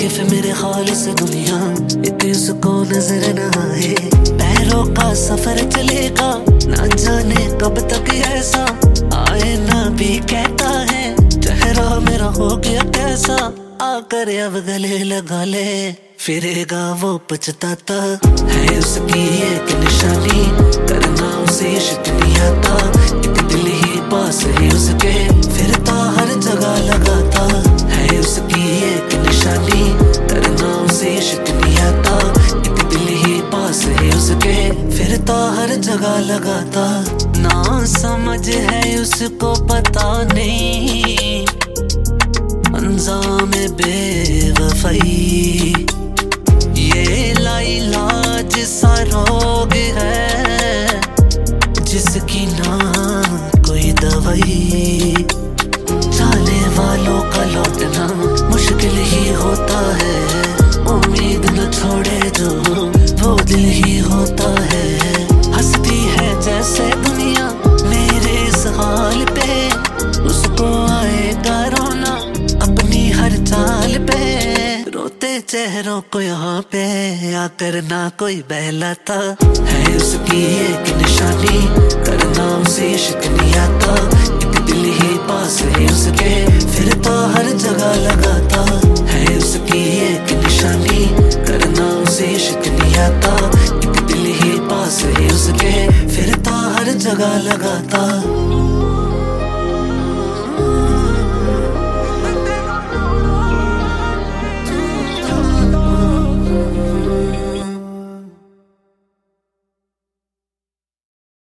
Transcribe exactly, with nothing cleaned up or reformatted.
वाकिफ मेरे ख्याल से दुनिया इतनी उसको नजर न आए। पैरों का सफर चलेगा ना जाने कब तक ऐसा, आए ना भी कहता है चेहरा मेरा हो गया कैसा। आकर अब गले लगा ले, फिरेगा वो पछताता है उसकी एक निशानी, करना उसे इश्क नहीं आता। एक दिल ही पास है उसके, फिरता हर जगह लगाता है उसकी एक निशानी, करना उसे इश्क नहीं आता। एक दिल ही पास है उसके, फिरता हर जगह लगाता। ना समझ है उसको पता नहीं अंजाम बेवफाई, ये लाइलाज सा रोग है जिसकी ना कोई दवाई। जाने वालों का लौटना मुश्किल ही होता है, उम्मीद न छोड़े जो वो दिल ही होता है। हंसती है जैसे दुनिया मेरे इस हाल पे, उसको आएगा रोना अपनी हर चाल पे। रोते चेहरों को यहाँ पे आकर ना कोई बहलाता है उसकी एक निशानी, करना उसे इश्क नहीं आता। एक दिल ही पास है उसके, फिरता हर जगह लगाता है उसकी एक निशानी, करना उसे इश्क नहीं आता। एक दिल ही पास है उसके, फिरता हर जगह लगाता।